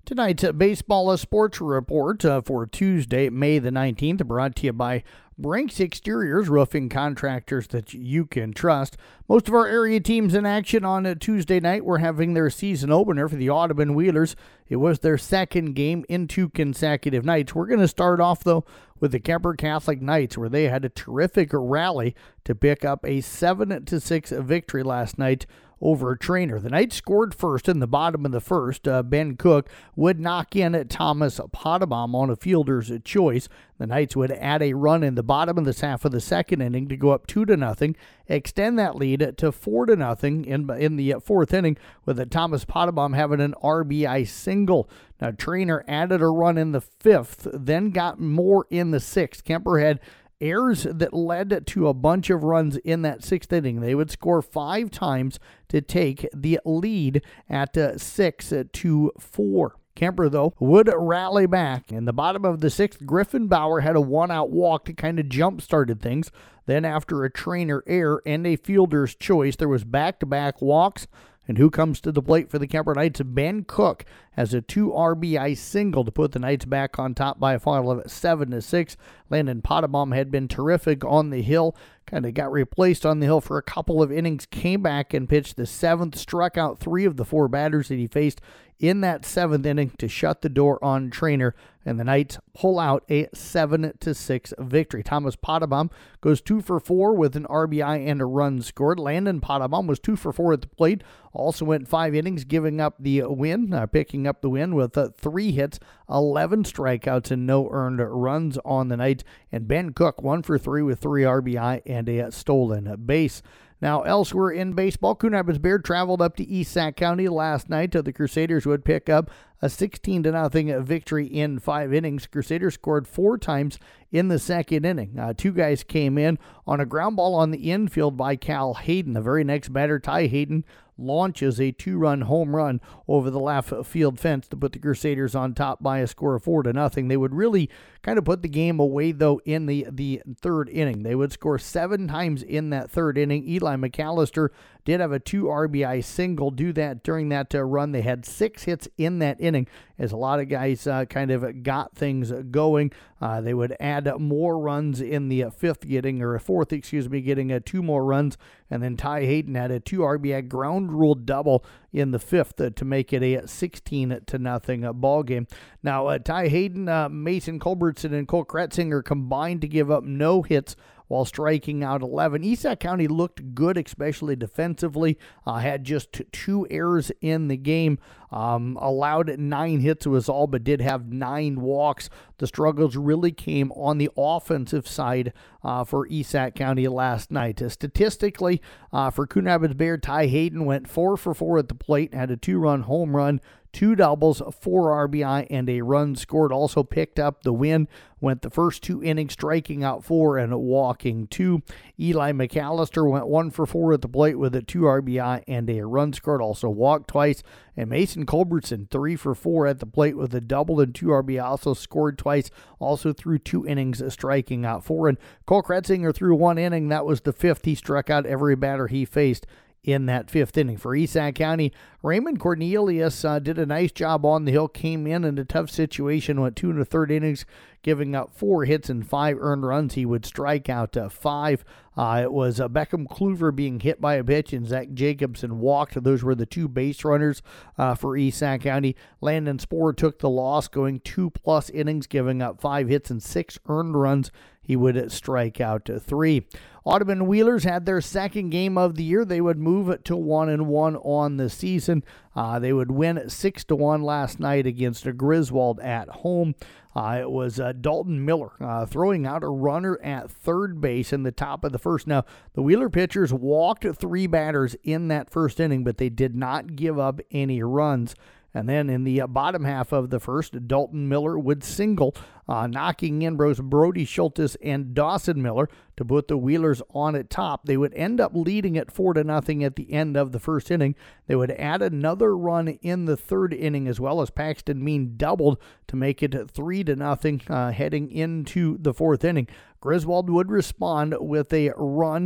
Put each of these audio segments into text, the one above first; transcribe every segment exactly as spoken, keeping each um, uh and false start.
Tonight's uh, baseball uh, sports report uh, for Tuesday, May the nineteenth, brought to you by Brinks Exteriors, roofing contractors that you can trust. Most of our area teams in action on a Tuesday night were having their season opener for the Audubon Wheelers. It was their second game in two consecutive nights. We're going to start off, though, with the Kuemper Catholic Knights, where they had a terrific rally to pick up a seven to six victory last night over Trainer. The Knights scored first in the bottom of the first. Uh, Ben Cook would knock in at Thomas Potabom on a fielder's choice. The Knights would add a run in the bottom of the half of the second inning to go up two to nothing, extend that lead to four to nothing in in the fourth inning, with a Thomas Potabom having an R B I single. Now Trainer added a run in the fifth, then got more in the sixth. Kuemper had errors that led to a bunch of runs in that sixth inning. They would score five times to take the lead at uh, six to four. Kuemper, though, would rally back. In the bottom of the sixth, Griffin Bauer had a one-out walk to kind of jump-started things. Then after a Trainer error and a fielder's choice, there was back-to-back walks. And who comes to the plate for the Kuemper Knights? Ben Cook has a two R B I single to put the Knights back on top by a final of seven to six. Landon Potabom had been terrific on the hill, kind of got replaced on the hill for a couple of innings, came back and pitched the seventh, struck out three of the four batters that he faced in that seventh inning to shut the door on Trainer, and the Knights pull out a seven to six victory. Thomas Potabom goes two for four with an R B I and a run scored. Landon Potabom was two for four at the plate, also went five innings, giving up the win, uh, picking up the win with uh, three hits, eleven strikeouts, and no earned runs on the night. And Ben Cook, one for three with three R B I and a stolen base. Now, elsewhere in baseball, Coon Rapids Bayard traveled up to East Sac County last night. The Crusaders would pick up a sixteen to nothing victory in five innings. Crusaders scored four times in the second inning. Uh, two guys came in on a ground ball on the infield by Cal Hayden. The very next batter, Ty Hayden, launches a two-run home run over the left field fence to put the Crusaders on top by a score of four to nothing. They would really kind of put the game away, though, in the, the third inning. They would score seven times in that third inning. Eli McAllister did have a two R B I single. Do that during that uh, run. They had six hits in that inning, as a lot of guys uh, kind of got things going. Uh, they would add more runs in the fifth, getting or fourth, excuse me, getting uh, two more runs, and then Ty Hayden had a two R B I ground rule double in the fifth uh, to make it a sixteen to nothing uh, ball game. Now, uh, Ty Hayden, uh, Mason Culbertson, and Cole Kretzinger combined to give up no hits while striking out eleven. East Sac County looked good, especially defensively. Uh, had just two errors in the game. Um, allowed nine hits was all, but did have nine walks. The struggles really came on the offensive side uh, for East Sac County last night. Uh, statistically, uh, for Coon Rapids Bayard, Ty Hayden went four for four at the plate, had a two-run home run, two doubles, four R B I, and a run scored. Also picked up the win. Went the first two innings striking out four and walking two. Eli McAllister went one for four at the plate with a two R B I and a run scored. Also walked twice. And Mason Culbertson, three for four at the plate with a double and two R B I. Also scored twice. Also threw two innings striking out four. And Cole Kretzinger threw one inning. That was the fifth. He struck out every batter he faced in that fifth inning. For East Sac County, Raymond Cornelius uh, did a nice job on the hill, came in in a tough situation, went two and a third innings, giving up four hits and five earned runs. He would strike out uh, five. Uh, it was uh, Beckham Kluver being hit by a pitch, and Zach Jacobson walked. Those were the two base runners uh, for East Sac County. Landon Spohr took the loss, going two-plus innings, giving up five hits and six earned runs. He would strike out to three. Audubon Wheelers had their second game of the year. They would move it to one and one on the season. Uh, they would win six to one last night against Griswold at home. Uh, it was uh, Dalton Miller uh, throwing out a runner at third base in the top of the first. Now, the Wheeler pitchers walked three batters in that first inning, but they did not give up any runs. And then in the bottom half of the first, Dalton Miller would single, uh, knocking in both Brody Schultes and Dawson Miller to put the Wheelers on at top. They would end up leading at four to nothing at the end of the first inning. They would add another run in the third inning, as well as Paxton Mean doubled to make it three to nothing uh, heading into the fourth inning. Griswold would respond with a run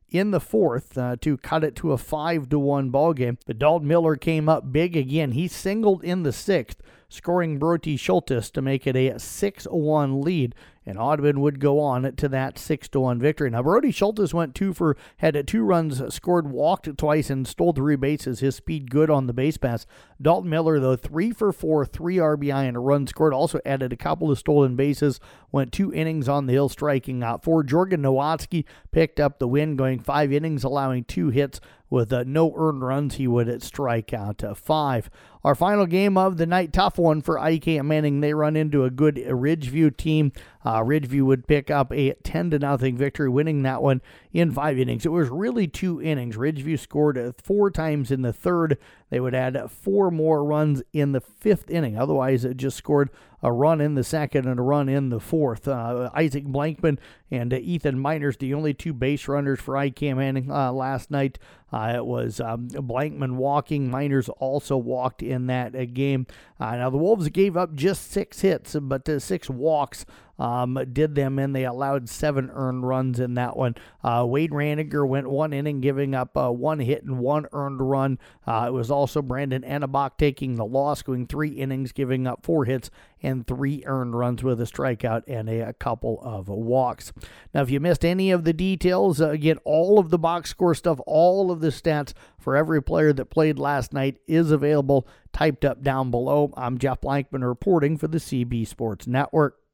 in the fourth uh, to cut it to a five to one ball game. But Dalton Miller came up big again. He singled in the sixth, scoring Brody Schultes to make it a six one lead. And Audubon would go on to that six to one victory. Now, Brody Schultes went two for, had two runs scored, walked twice, and stole three bases. His speed good on the base pass. Dalton Miller, though, three for four, three R B I, and a run scored. Also added a couple of stolen bases. Went two innings on the hill, striking out four. Jorgen Nowatzki picked up the win, going five innings, allowing two hits. With uh, no earned runs, he would strike out uh, five. Our final game of the night, tough one for I K Manning. They run into a good Ridgeview team. Uh, Ridgeview would pick up a ten to nothing victory, winning that one in five innings. It was really two innings. Ridgeview scored uh, four times in the third. They would add four more runs in the fifth inning. Otherwise, it just scored a run in the second and a run in the fourth. Uh, Isaac Blankman and uh, Ethan Miners, the only two base runners for I K Manning uh, last night. Uh, it was um, Blankman walking. Miners also walked in that uh, game. Uh, now, the Wolves gave up just six hits, but uh, six walks um, did them in. They allowed seven earned runs in that one. Uh, Wade Raniger went one inning, giving up uh, one hit and one earned run. Uh, it was also Brandon Annabach taking the loss, going three innings, giving up four hits and three earned runs with a strikeout and a, a couple of walks. Now, if you missed any of the details, uh, again, all of the box score stuff, all of the stats for every player that played last night is available, typed up down below. I'm Jeff Blankman reporting for the C B Sports Network.